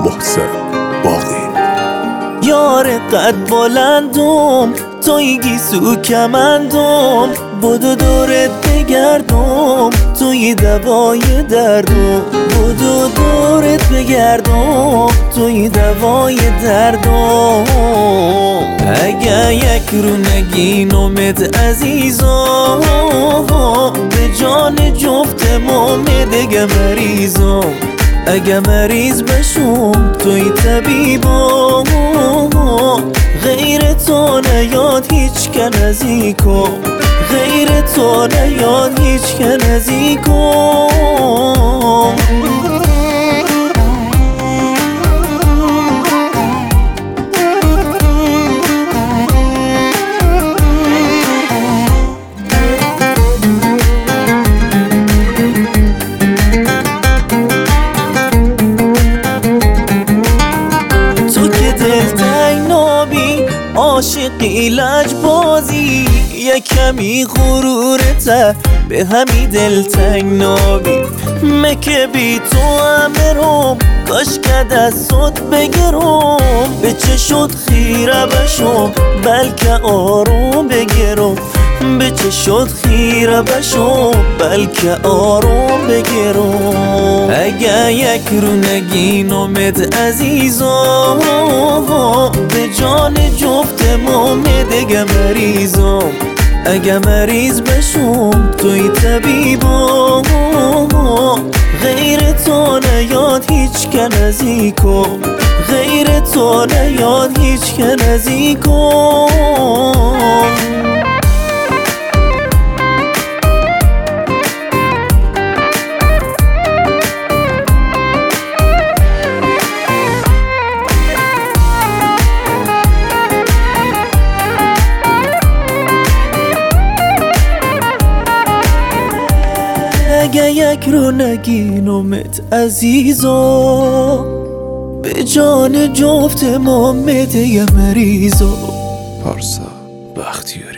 محسن باقی. یار قد بلندم توی گیسو کمندم، بدو دورت بگردم توی دوای دردم، بدو دورت بگردم توی دوای دردم. اگه یک رو نگینمت عزیزم، به جان جفتمون دیگه مریضم. اگه مریض بشم توی طبیبم، غیر تو نیاد هیچ که نزدیکم، غیر تو نیاد هیچ که نزدیکم. عاشقی لجبازی یه کمی غرورته، به همی دلتنگ نابی. مکه بی تو امرم کاش که دستت بگیرم، به چه شد خیره بشم بلکه آروم بگیرم، به چه شد خیره بشم بلکه آروم بگیرم. اگه یک رو نگینمت عزیزم، به جان جفتمون دیگه مریضم. اگه مریض بشم توی طبیبم، غیر تو نیاد هیچ که نزدیکم، غیر تو نیاد هیچ که نزدیکم. اگه یک رو نگینمت عزیزم، به جان جفت ما دیگه مریضم. پارسا بختیاری.